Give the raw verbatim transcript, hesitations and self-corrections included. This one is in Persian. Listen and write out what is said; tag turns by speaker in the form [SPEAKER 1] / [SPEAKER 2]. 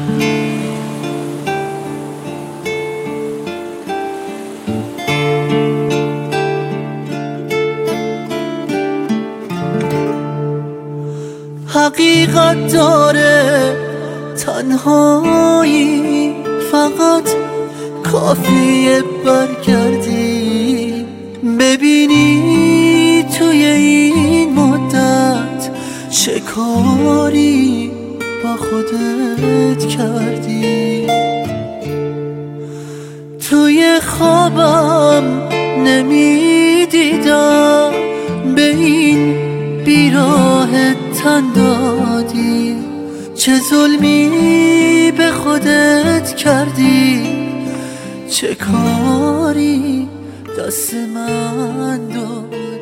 [SPEAKER 1] حقیقت داره تنهایی، فقط کافیه برگردی ببینی توی این مدت چه کاری با خودت کردی. توی خوابم نمیدیدم به این بیراه تن دادی، چه ظلمی به خودت کردی، چه کاری دست من دادی.